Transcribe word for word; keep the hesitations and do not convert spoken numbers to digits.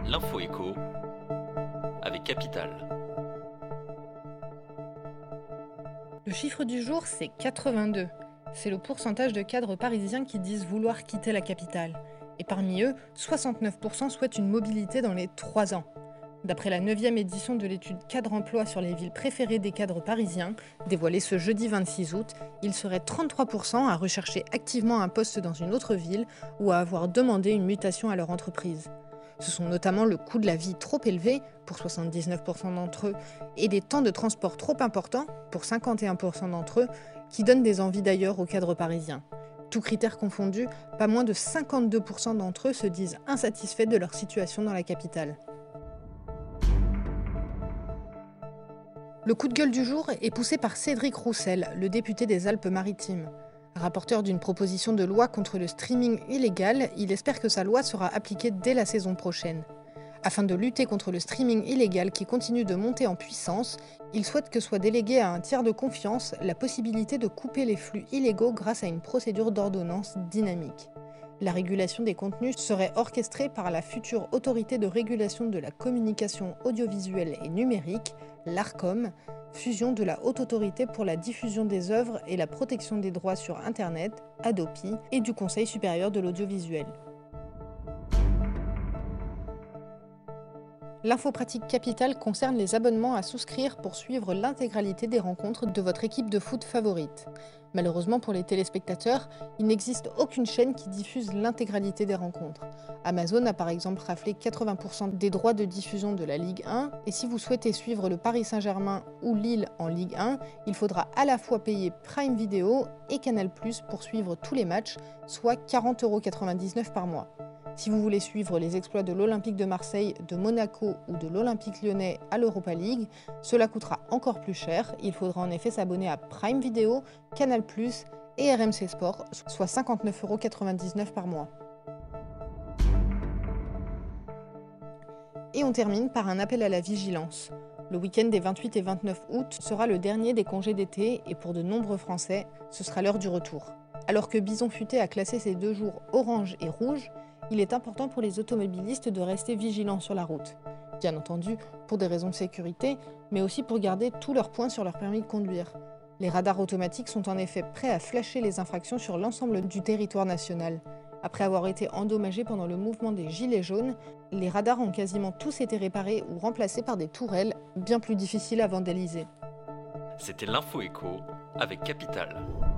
L'info écho avec Capital. Le chiffre du jour, c'est quatre-vingt-deux. C'est le pourcentage de cadres parisiens qui disent vouloir quitter la capitale. Et parmi eux, soixante-neuf pour cent souhaitent une mobilité dans les trois ans. D'après la neuvième édition de l'étude Cadre Emploi sur les villes préférées des cadres parisiens, dévoilée ce jeudi vingt-six août, il serait trente-trois pour cent à rechercher activement un poste dans une autre ville ou à avoir demandé une mutation à leur entreprise. Ce sont notamment le coût de la vie trop élevé, pour soixante-dix-neuf pour cent d'entre eux, et des temps de transport trop importants, pour cinquante et un pour cent d'entre eux, qui donnent des envies d'ailleurs aux cadres parisiens. Tous critères confondus, pas moins de cinquante-deux pour cent d'entre eux se disent insatisfaits de leur situation dans la capitale. Le coup de gueule du jour est poussé par Cédric Roussel, le député des Alpes-Maritimes. Rapporteur d'une proposition de loi contre le streaming illégal, il espère que sa loi sera appliquée dès la saison prochaine. Afin de lutter contre le streaming illégal qui continue de monter en puissance, il souhaite que soit déléguée à un tiers de confiance la possibilité de couper les flux illégaux grâce à une procédure d'ordonnance dynamique. La régulation des contenus serait orchestrée par la future Autorité de régulation de la communication audiovisuelle et numérique, l'Arcom, fusion de la Haute Autorité pour la diffusion des œuvres et la protection des droits sur Internet, Hadopi, et du Conseil supérieur de l'audiovisuel. L'info pratique Capital concerne les abonnements à souscrire pour suivre l'intégralité des rencontres de votre équipe de foot favorite. Malheureusement pour les téléspectateurs, il n'existe aucune chaîne qui diffuse l'intégralité des rencontres. Amazon a par exemple raflé quatre-vingts pour cent des droits de diffusion de la Ligue un, et si vous souhaitez suivre le Paris Saint-Germain ou Lille en Ligue un, il faudra à la fois payer Prime Video et Canal plus, pour suivre tous les matchs, soit quarante euros quatre-vingt-dix-neuf par mois. Si vous voulez suivre les exploits de l'Olympique de Marseille, de Monaco ou de l'Olympique lyonnais à l'Europa League, cela coûtera encore plus cher. Il faudra en effet s'abonner à Prime Video, Canal plus et R M C Sport, soit cinquante-neuf euros quatre-vingt-dix-neuf par mois. Et on termine par un appel à la vigilance. Le week-end des vingt-huit et vingt-neuf août sera le dernier des congés d'été et pour de nombreux Français, ce sera l'heure du retour. Alors que Bison Futé a classé ces deux jours orange et rouge, il est important pour les automobilistes de rester vigilants sur la route. Bien entendu, pour des raisons de sécurité, mais aussi pour garder tous leurs points sur leur permis de conduire. Les radars automatiques sont en effet prêts à flasher les infractions sur l'ensemble du territoire national. Après avoir été endommagés pendant le mouvement des Gilets jaunes, les radars ont quasiment tous été réparés ou remplacés par des tourelles, bien plus difficiles à vandaliser. C'était l'info écho avec Capital.